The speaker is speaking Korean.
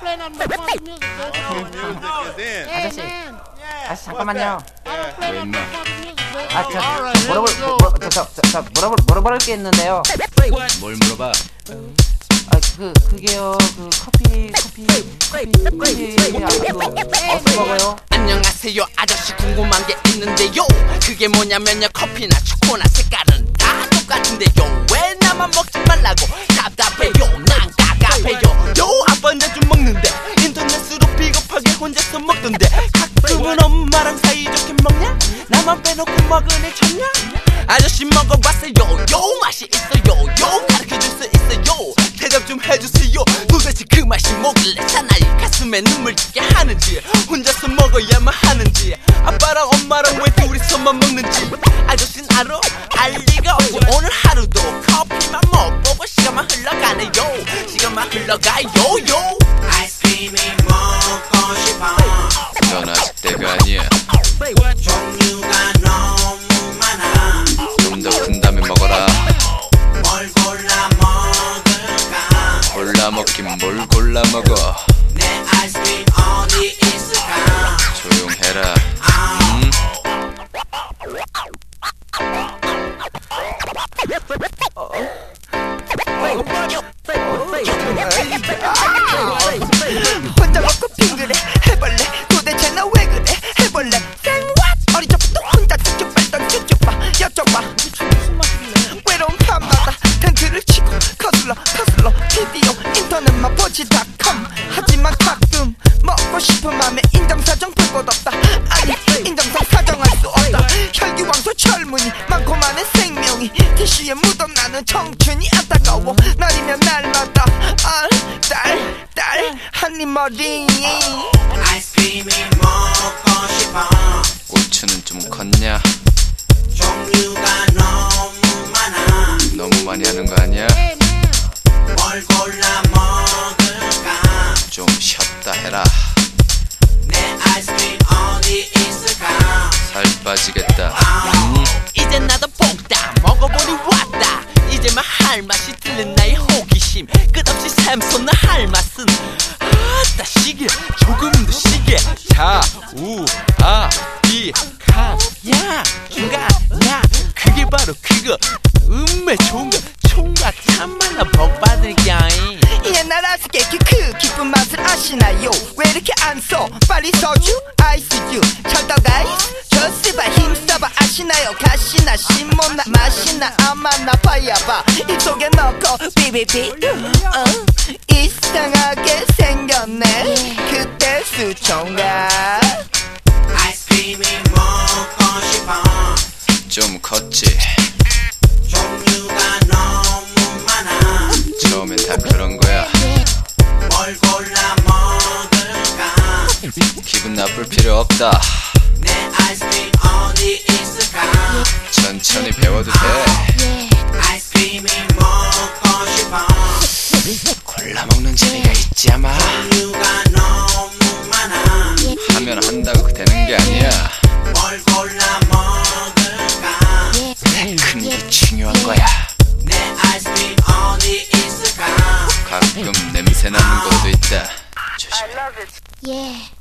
아저씨, 아저씨 잠깐만요. 왜 임마? 물어볼 게 있는데요. 뭘 물어봐? 그게요, 커피 어떻게 먹어요? 안녕하세요 아저씨, 궁금한 게 있는데요. 그게 뭐냐면요, 커피나 초코나 색깔은 다 똑같은데요, 왜 나만 먹지 말라고 답답해요. 난 깝깝해요. 아빠는 좀 먹는데 인터넷으로 비겁하게 혼자서 먹던데, 가끔은 엄마랑 사이좋게 먹냐? 나만 빼놓고 먹으니 좋냐? 아저씨 먹어봤어요? 맛이 있어요? 가르쳐줄 수 있어요? 대답 좀 해주세요. 도대체 그 맛이 뭐길래 사나이 가슴에 눈물 짓게 하는지, 혼자서 먹어야만 하는지, 아빠랑 엄마랑 왜 둘이서만 먹는지 아저씨는 알아? 알 리가 없지. 오늘 하루도 커피만 먹보고 시간만 흘러가네요. 시간만 흘러가요. 아이스크림이 먹고 싶어. 넌 아직 때가 아니야. 종류가 너무 많아. 좀 더 큰 다음에 먹어라. 뭘 골라 먹을까? 골라 먹긴 뭘 골라 먹어. 내 아이스크림 어디 있을까? 조용해라. 혼자 먹고 빙그레 해볼래? 도대체 너 왜 그래? 해볼래? 생왓 어린 적부터 혼자 쭉쭉 빨던 쭉쭉 여쭤봐. 외로운 밤마다 텐트를 치고 거슬러 비디오 인터넷만 보지닷컴. 하지만 가끔 먹고 싶은 맘에 인정사정 볼 것 없다. 아니 인정상 사정할 수 없다. 혈기왕소 철문이 많고 많은 생명이 티슈에 묻어나는 청춘이 안타까워. 날이면 날마다 딸 한입머리. 아이스크림이 먹고 싶어. 고추는 좀 컸냐? 종류가 너무 많아. 너무 많이 하는 거 아니야? 뭘 골라 먹을까? 좀 쉬었다 해라. 내 아이스크림 어디 있을까? 살 빠지겠다. 이제 나도 볶다 먹어보니 왔다. 이제만 할 맛이 들린 나의 호기심, 끝없이 샘솟는 할 맛은 아따 시계, 조금 더 시계. 자, 우, 아, 이, 가, 야, 중간, 야, 그게 바로 그거. 음매 좋은 거 총각 참 많아 복받을 겨이. 옛날 아스케이크 그 깊은 맛을 아시나요? 왜 이렇게 안 써? 빨리 써주 아이스유 찰떡 아이스 저스바 힘써봐. 아시나요? 가시나 신문나 맛이나 아마나 봐야봐. 입속에 넣고 비비비 이상하게 생겼네 그때 수총각. 아이스크림이 먹고 싶어. 좀 컸지? 종류가 너무 많아. 처음엔 다 그런 거야. 뭘 골라 먹을까? 기분 나쁠 필요 없다. 내 아이스크림 어디 있을까? 천천히 배워도 돼. 아이스크림이 먹고 싶어. 골라 먹는 재미가 있지 아마. 종류가 너무 많아. 하면 한다고 되는 게 아니야. 뭘 골라 먹을까? 큰 게 중요한 거야. 내 아이스크림 어디 있을까? 가끔 냄새 나는 것도 있다. 조심해. Yeah.